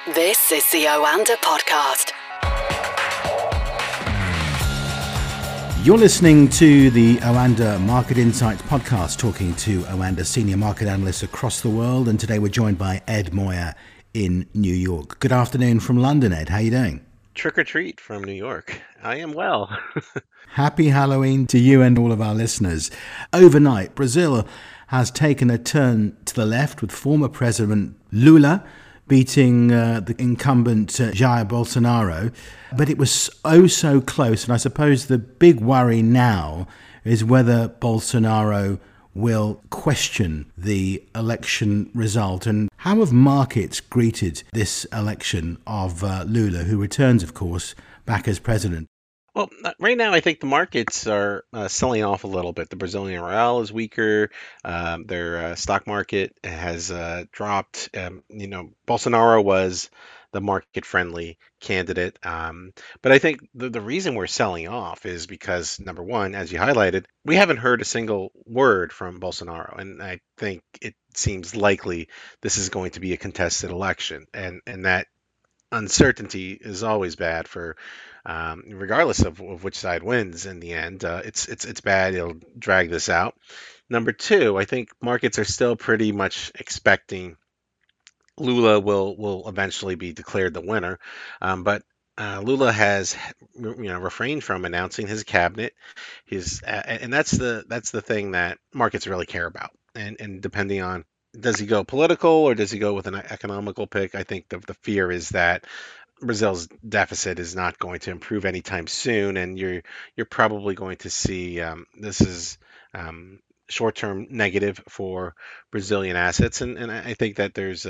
This is the Oanda Podcast. You're listening to the Oanda Market Insights Podcast, talking to Oanda senior market analysts across the world. And today we're joined by Ed Moya in New York. Good afternoon from London, Ed. How are you doing? Trick or treat from New York. I am well. Happy Halloween to you and all of our listeners. Overnight, Brazil has taken a turn to the left with former President Lula beating the incumbent Jair Bolsonaro. But it was oh so close. And I suppose the big worry now is whether Bolsonaro will question the election result. And how have markets greeted this election of Lula, who returns, of course, back as president? Well, right now I think the markets are selling off a little bit. The Brazilian real is weaker. Their stock market has dropped. Bolsonaro was the market-friendly candidate. But I think the reason we're selling off is because, number one, as you highlighted, we haven't heard a single word from Bolsonaro. And I think it seems likely this is going to be a contested election. And that uncertainty is always bad for regardless of which side wins in the end. It's bad. It'll drag this out. Number two, I think markets are still pretty much expecting Lula will eventually be declared the winner, but Lula has refrained from announcing his cabinet. And that's the thing that markets really care about. And depending on, does he go political or does he go with an economical pick? I think the fear is that Brazil's deficit is not going to improve anytime soon, and you're probably going to see this is short-term negative for Brazilian assets, and I think that there's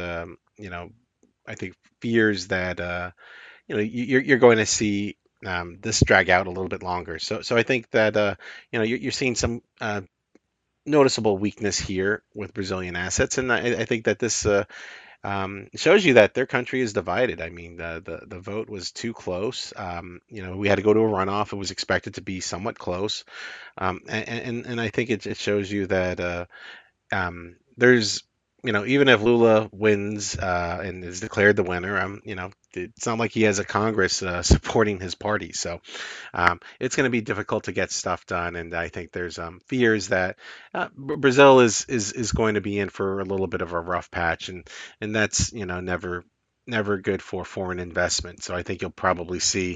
I think fears that you're going to see this drag out a little bit longer. So I think that you're seeing some noticeable weakness here with Brazilian assets, and I think that this shows you that their country is divided. I mean, the vote was too close. We had to go to a runoff. It was expected to be somewhat close, and I think it shows you that there's even if Lula wins and is declared the winner, it's not like he has a Congress supporting his party. So it's going to be difficult to get stuff done. And I think there's fears that Brazil is going to be in for a little bit of a rough patch, and that's never good for foreign investment. So I think you'll probably see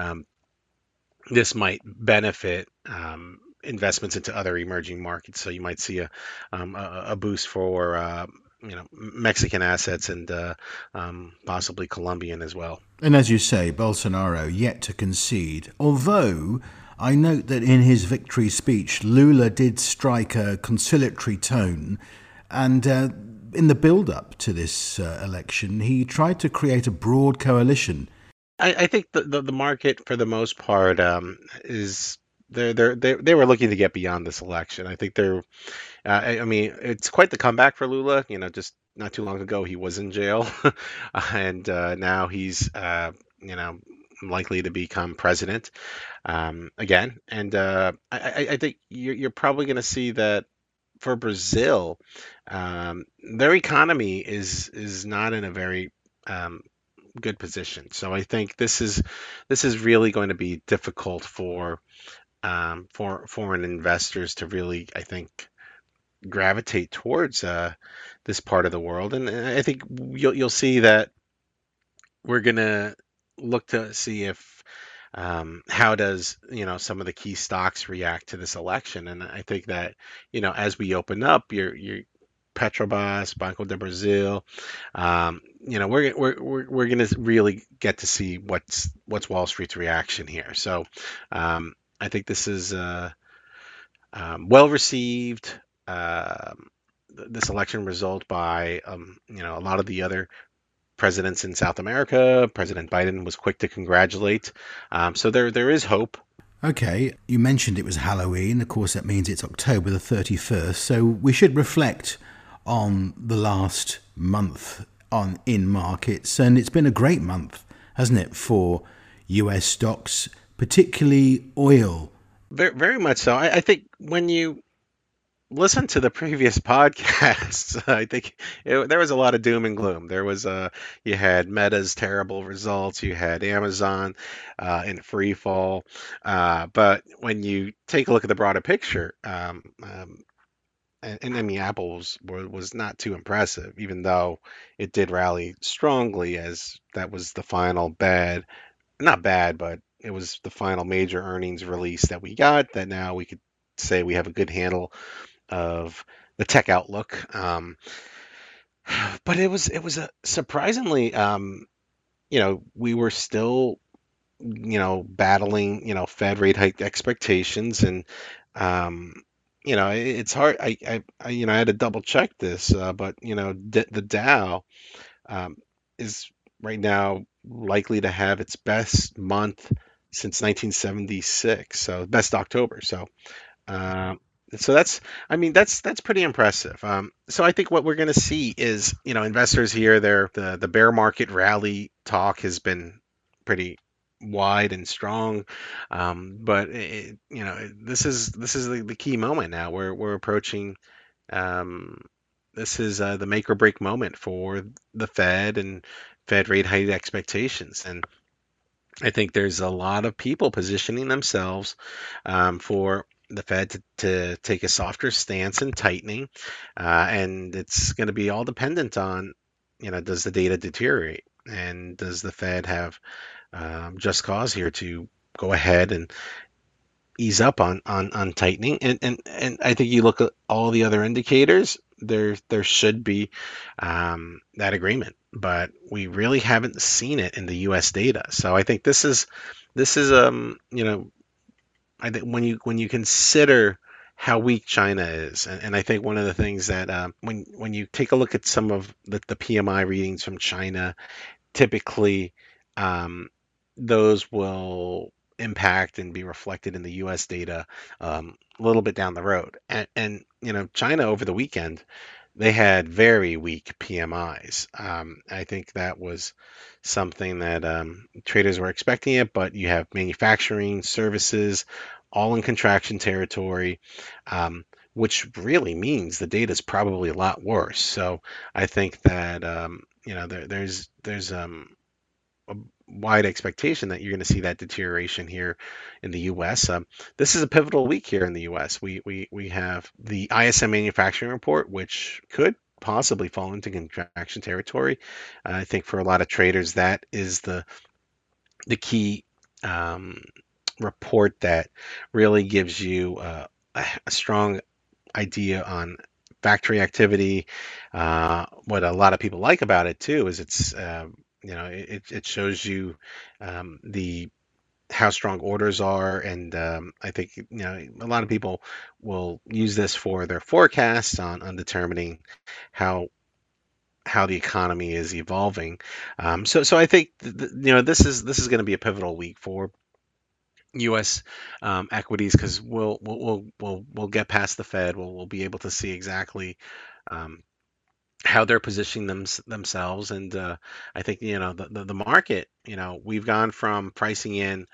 this might benefit investments into other emerging markets. So you might see a boost for Mexican assets and possibly Colombian as well. And as you say, Bolsonaro yet to concede, although I note that in his victory speech, Lula did strike a conciliatory tone, and in the build-up to this election, he tried to create a broad coalition. I think the market, for the most part, is they were looking to get beyond this election. I think I mean, it's quite the comeback for Lula. Just not too long ago he was in jail, and now he's likely to become president again. And I think you're probably going to see that for Brazil, their economy is not in a very good position. So I think this is really going to be difficult for foreign investors to really, I think, gravitate towards this part of the world. And I think you'll see that we're gonna look to see if how does some of the key stocks react to this election. And I think that as we open up, your Petrobras, Banco do Brasil, we're gonna really get to see what's Wall Street's reaction here. So I think this is well received. This election result by a lot of the other presidents in South America. President Biden was quick to congratulate. So there is hope. Okay, you mentioned it was Halloween. Of course, that means it's October the 31st. So we should reflect on the last month in markets. And it's been a great month, hasn't it, for US stocks, particularly oil? Very, very much so. I think when you listen to the previous podcasts. I think there was a lot of doom and gloom. There was you had Meta's terrible results, you had Amazon in free fall, but when you take a look at the broader picture, and I mean Apple was not too impressive, even though it did rally strongly as that was the final bad, not bad, but it was the final major earnings release that we got. That now we could say we have a good handle of the tech outlook. But it was a surprisingly, we were still, battling, Fed rate hike expectations, and um, it's hard. I had to double check this, but the Dow um, is right now likely to have its best month since 1976, so best October. Um, so I mean, that's pretty impressive. So I think what we're going to see is, investors here, the bear market rally talk has been pretty wide and strong, but this is the key moment now. We're approaching. Um, this is the make or break moment for the Fed and Fed rate hike expectations, and I think there's a lot of people positioning themselves for the Fed to take a softer stance in tightening, and it's going to be all dependent on, does the data deteriorate, and does the Fed have just cause here to go ahead and ease up on tightening, and I think you look at all the other indicators, there should be that agreement, but we really haven't seen it in the U.S. data. So I think this is I think when you consider how weak China is, and I think one of the things that when you take a look at some of the PMI readings from China, typically um, those will impact and be reflected in the U.S. data a little bit down the road. And China over the weekend, they had very weak PMIs. I think that was something that traders were expecting it, but you have manufacturing, services, all in contraction territory, which really means the data is probably a lot worse. So I think that there's a wide expectation that you're going to see that deterioration here in the U.S. This is a pivotal week here in the U.S. We have the ISM manufacturing report, which could possibly fall into contraction territory. I think for a lot of traders, that is the key um, report that really gives you a strong idea on factory activity. What a lot of people like about it too is it shows you the how strong orders are, and I think a lot of people will use this for their forecasts on determining how how the economy is evolving. So I think this is going to be a pivotal week for U.S. Equities, because we'll get past the Fed. We'll be able to see exactly um, how they're positioning themselves, and I think the market. We've gone from pricing in.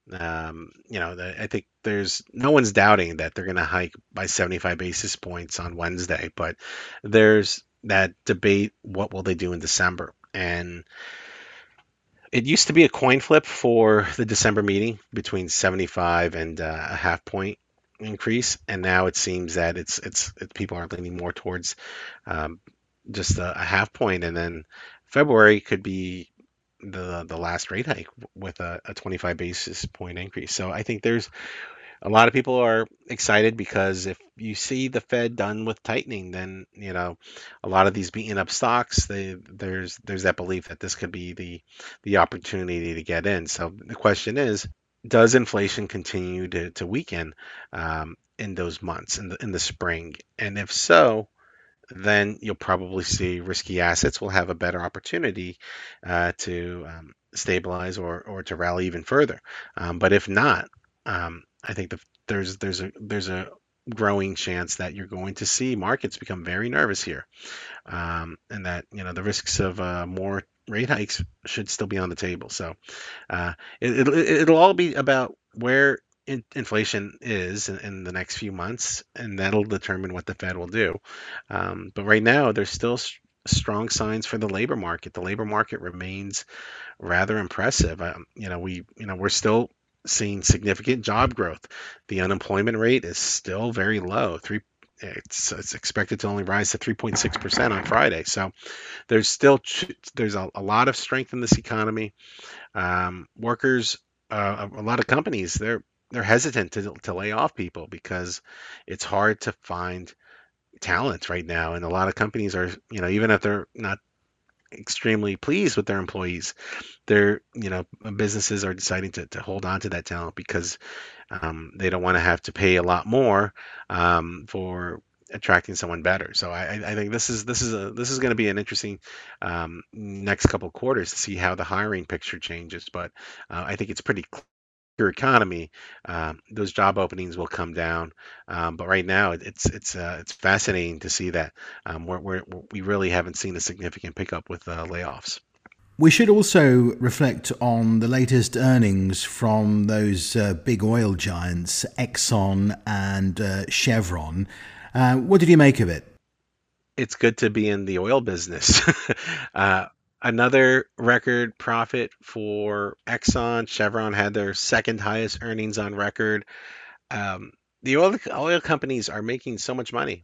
I think there's no one's doubting that they're going to hike by 75 basis points on Wednesday, but there's that debate: what will they do in December? And it used to be a coin flip for the December meeting between 75 and a half point increase, and now it seems that people are leaning more towards um, just a half point, and then February could be the last rate hike with a 25 basis point increase. So I think there's a lot of people are excited because if you see the Fed done with tightening, then a lot of these beaten up stocks, there's that belief that this could be the opportunity to get in. So the question is, does inflation continue to weaken in those months in the spring? And if so, then you'll probably see risky assets will have a better opportunity to stabilize or to rally even further. But if not, I think there's a growing chance that you're going to see markets become very nervous here, and that the risks of more rate hikes should still be on the table. So it'll all be about where inflation is in the next few months, and that'll determine what the Fed will do. But right now, there's still strong signs for the labor market. The labor market remains rather impressive. We're still seeing significant job growth. The unemployment rate is still very low. It's expected to only rise to 3.6% on Friday. So there's a lot of strength in this economy. Workers, a lot of companies, they're hesitant to lay off people because it's hard to find talent right now, and a lot of companies are, even if they're not extremely pleased with their employees, businesses are deciding to hold on to that talent because they don't want to have to pay a lot more for attracting someone better. So I think this is going to be an interesting next couple quarters to see how the hiring picture changes. But I think it's pretty clear economy. Those job openings will come down. But right now, it's fascinating to see that we really haven't seen a significant pickup with layoffs. We should also reflect on the latest earnings from those big oil giants, Exxon and Chevron. What did you make of it? It's good to be in the oil business. Another record profit for Exxon. Chevron had their second highest earnings on record. The oil companies are making so much money.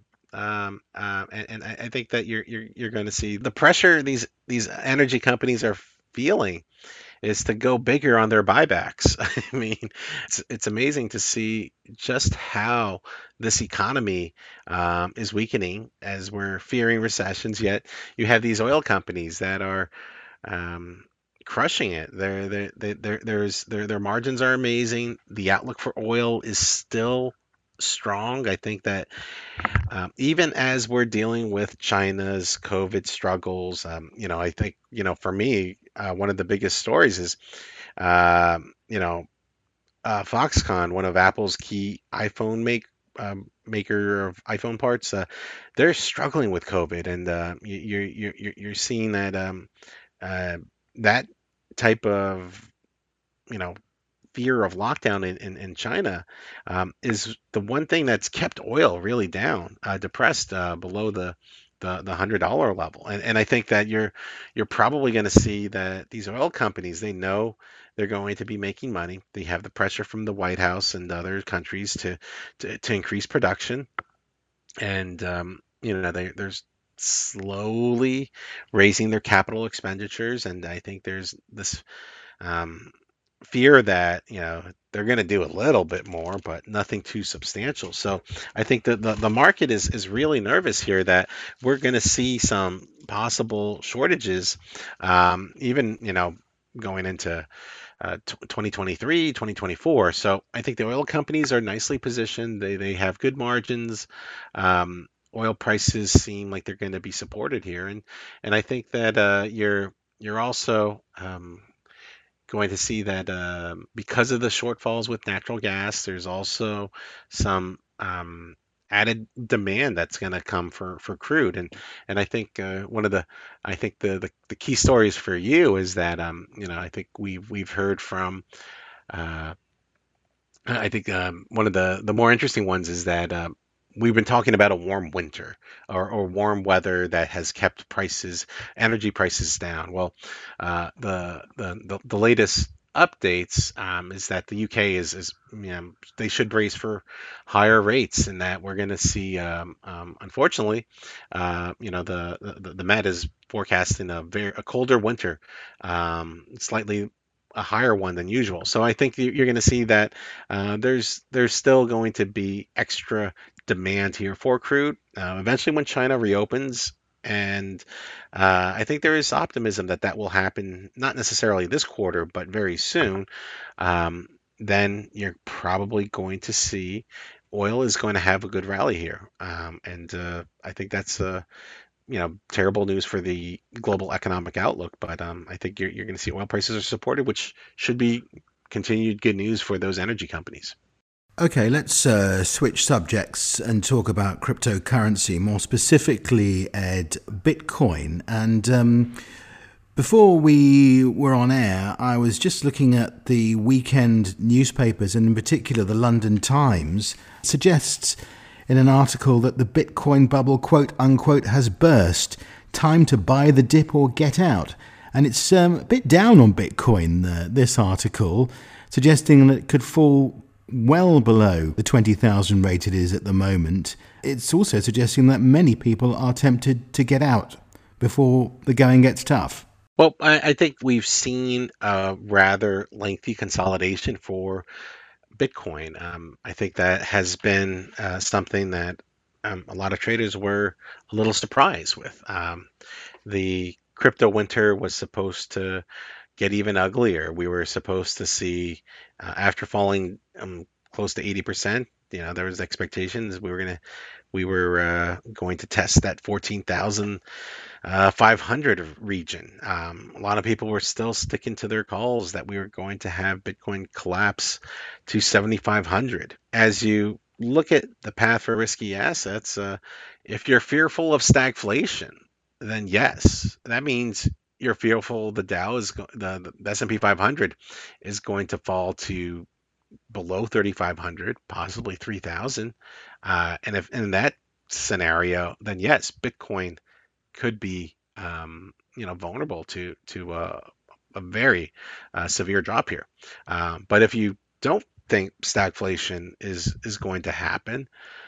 And I think that you're going to see the pressure these energy companies are feeling is to go bigger on their buybacks. I mean, it's amazing to see just how this economy is weakening as we're fearing recessions. Yet you have these oil companies that are crushing it. Their margins are amazing. The outlook for oil is still strong. I think that even as we're dealing with China's COVID struggles, I think, for me, one of the biggest stories is, uh, you know, Foxconn, one of Apple's key maker of iPhone parts. They're struggling with COVID, and you're seeing that uh, that type of, you know, fear of lockdown in China is the one thing that's kept oil really down, depressed below the $100 level. And I think that you're probably going to see that these oil companies, they know they're going to be making money. They have the pressure from the White House and other countries to increase production, and they're slowly raising their capital expenditures. And I think there's this um, fear that they're going to do a little bit more, but nothing too substantial. So I think that the market is really nervous here that we're going to see some possible shortages, even going into 2023, 2024. So I think the oil companies are nicely positioned. They have good margins. Oil prices seem like they're going to be supported here, and I think that you're also going to see that because of the shortfalls with natural gas, there's also some added demand that's going to come for crude, and I think the key stories for you is that I think we've heard from uh, I think one of the more interesting ones is that we've been talking about a warm winter or warm weather that has kept energy prices down. Well, the latest updates is that the UK is they should brace for higher rates, and that we're going to see, unfortunately, the Met is forecasting a colder winter, slightly a higher one than usual. So I think you're going to see that there's still going to be extra demand here for crude. Eventually, when China reopens, and I think there is optimism that that will happen, not necessarily this quarter, but very soon. Then you're probably going to see oil is going to have a good rally here, and I think that's terrible news for the global economic outlook. But I think you're going to see oil prices are supported, which should be continued good news for those energy companies. Okay, let's switch subjects and talk about cryptocurrency, more specifically, Ed, Bitcoin. And Before we were on air, I was just looking at the weekend newspapers, and in particular the London Times suggests in an article that the Bitcoin bubble, quote unquote, has burst. Time to buy the dip or get out. And it's a bit down on Bitcoin, this article, suggesting that it could fall well below the 20,000 rate it is at the moment. It's also suggesting that many people are tempted to get out before the going gets tough. Well, I think we've seen a rather lengthy consolidation for Bitcoin. I think that has been something that a lot of traders were a little surprised with. The crypto winter was supposed to get even uglier. We were supposed to see, after falling close to 80%, there was expectations we were going to test that 14,500 region. A lot of people were still sticking to their calls that we were going to have Bitcoin collapse to 7,500. As you look at the path for risky assets, if you're fearful of stagflation, then yes, that means you're fearful the Dow the S&P 500 is going to fall to below 3,500, possibly 3,000. And if in that scenario, then yes, Bitcoin could be vulnerable to a very severe drop here. But if you don't think stagflation is going to happen,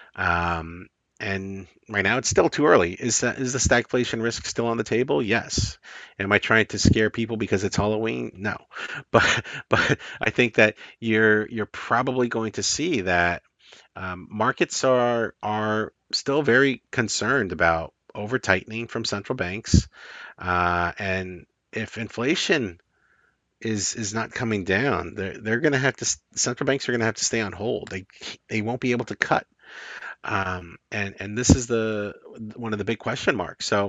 and right now it's still too early. Is the stagflation risk still on the table? Yes. Am I trying to scare people because it's Halloween? No. But I think that you're probably going to see that markets are still very concerned about over tightening from central banks, and if inflation is not coming down, they're going to have to central banks are going to have to stay on hold. They won't be able to cut. And this is the one of the big question marks. So,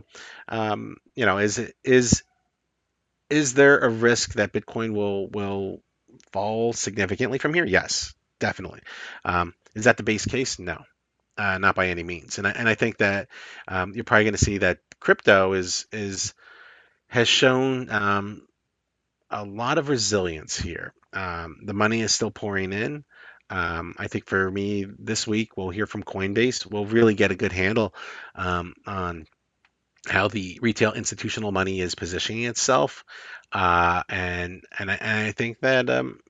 is there a risk that Bitcoin will fall significantly from here? Yes, definitely. Is that the base case? No, not by any means. And I think that you're probably going to see that crypto has shown a lot of resilience here. The money is still pouring in. I think for me this week, we'll hear from Coinbase. We'll really get a good handle on how the retail institutional money is positioning itself, and I think that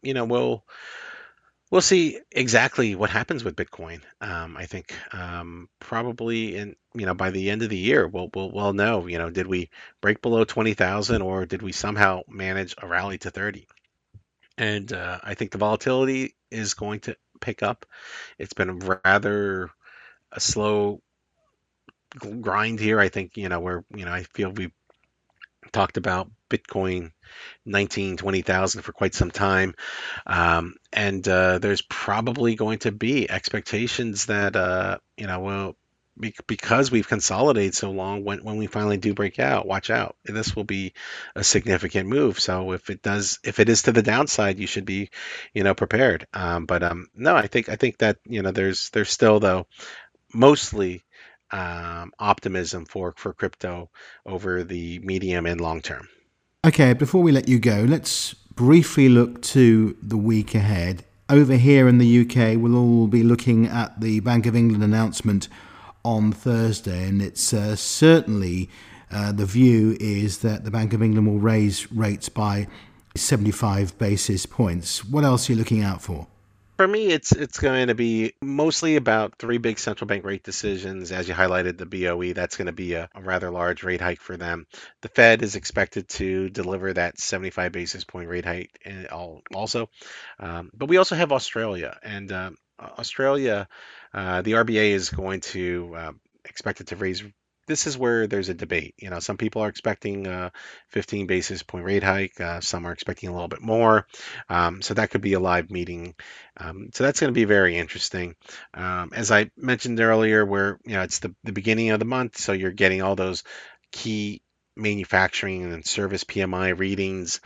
we'll see exactly what happens with Bitcoin. I think probably by the end of the year we'll know. Did we break below 20,000 or did we somehow manage a rally to 30? And I think the volatility is going to pick up. It's been rather a slow grind here. I think, where, I feel we talked about Bitcoin 19, 20,000 for quite some time. And there's probably going to be expectations that, because we've consolidated so long, when we finally do break out, watch out. This will be a significant move. So if it is to the downside, you should be, prepared. But no, I think that, there's still though mostly optimism for crypto over the medium and long term. Okay, before we let you go, let's briefly look to the week ahead. Over here in the UK, we'll all be looking at the Bank of England announcement on Thursday, and it's certainly the view is that the Bank of England will raise rates by 75 basis points. What else are you looking out for? For me, it's going to be mostly about three big central bank rate decisions. As you highlighted, the BOE, that's going to be a rather large rate hike for them. The Fed is expected to deliver that 75 basis point rate hike also. But we also have Australia. And Australia, the RBA is going to expected to raise. This is where there's a debate. Some people are expecting a 15 basis point rate hike. Some are expecting a little bit more. So that could be a live meeting. So that's going to be very interesting. As I mentioned earlier, where it's the beginning of the month, so you're getting all those key manufacturing and service PMI readings.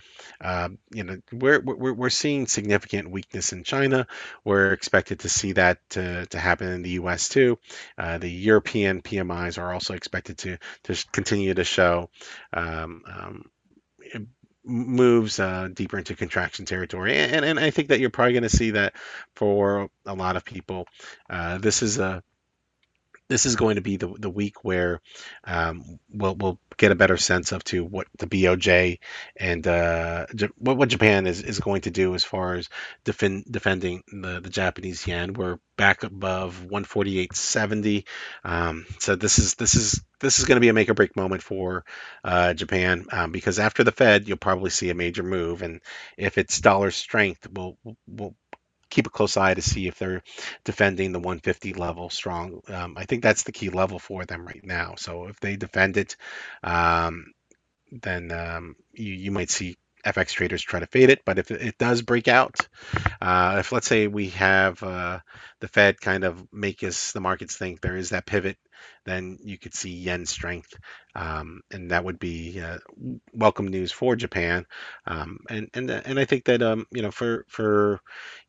We're seeing significant weakness in China. We're expected to see that to happen in the U.S. too. The European PMIs are also expected to continue to show moves deeper into contraction territory, and I think that you're probably going to see that for a lot of people. This is going to be the week where we'll get a better sense of to what the BOJ and what Japan is going to do as far as defending the Japanese yen. We're back above 148.70, so this is going to be a make or break moment for Japan, because after the Fed, you'll probably see a major move, and if it's dollar strength, we'll keep a close eye to see if they're defending the 150 level strong. I think that's the key level for them right now. So if they defend it, then you might see FX traders try to fade it. But if it does break out, if let's say we have the Fed kind of make the markets think there is that pivot, then you could see yen strength, and that would be welcome news for Japan. And I think that for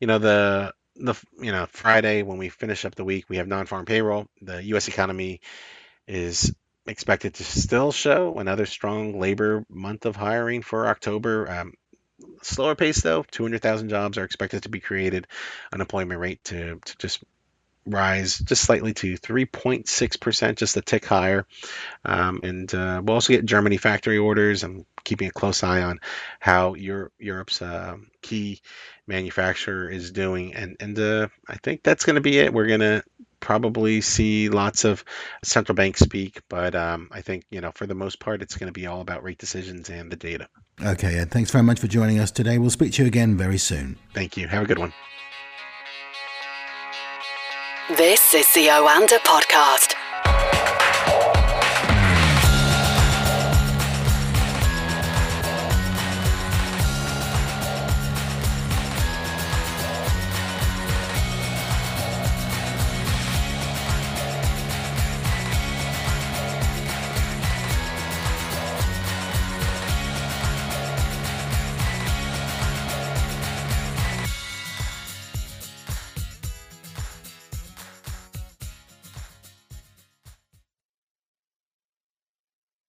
the Friday when we finish up the week, we have non-farm payroll. The U.S. economy is expected to still show another strong labor month of hiring for October. Slower pace though, 200,000 jobs are expected to be created. Unemployment rate to just rise just slightly to 3.6%, just a tick higher. And we'll also get Germany factory orders. I'm keeping a close eye on how Europe's key manufacturer is doing. And I think that's going to be it. We're going to probably see lots of central banks speak, but I think, for the most part, it's going to be all about rate decisions and the data. Okay, Ed, thanks very much for joining us today. We'll speak to you again very soon. Thank you. Have a good one. This is the Oanda Podcast.